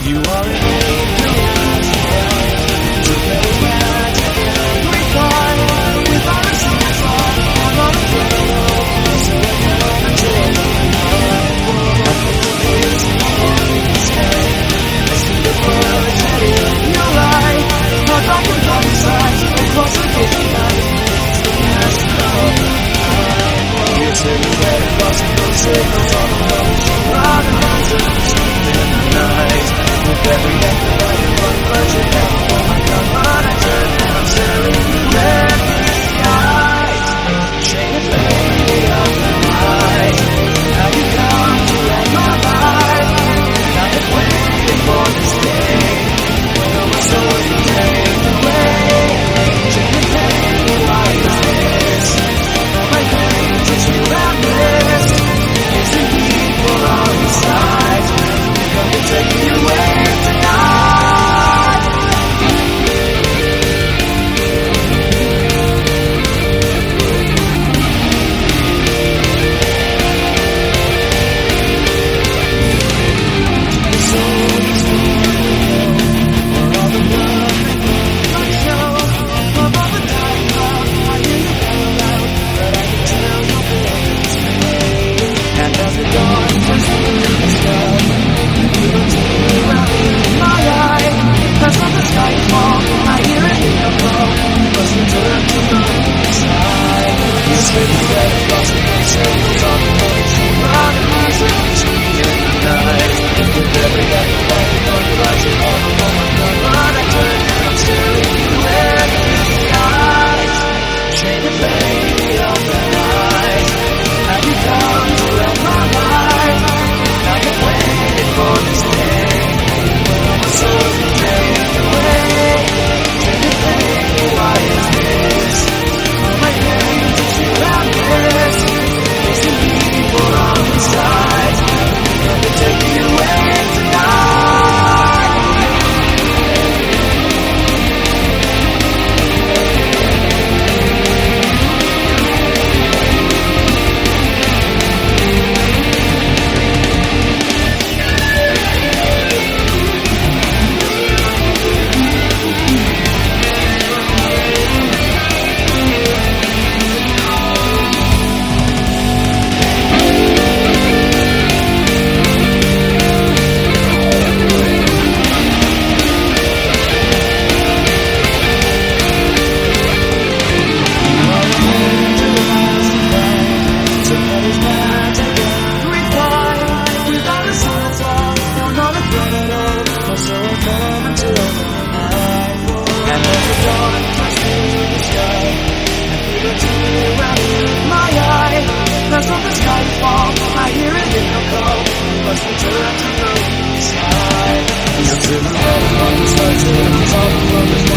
You are an angel as well. To play back every time with our songs on the radio. So I come until the night. I put the wheels on the sky. I see the birds heading your light. Not back and from the sides across the busy night. It's the last of the night. You take the red and lost no signals on the road. Run and run to the street in the night. With every act of life, one pleasure down. Oh my God, when I turn and I'm staring at the eyes. Chain and lady of the night. How you come to end my life. I have waited for this day. When all my soul you take away. Chain and lady, why is this? All my pain that you have missed. Is the need for all the sides. Come to take me away tonight. Turn to the red, on the stars, on the top of the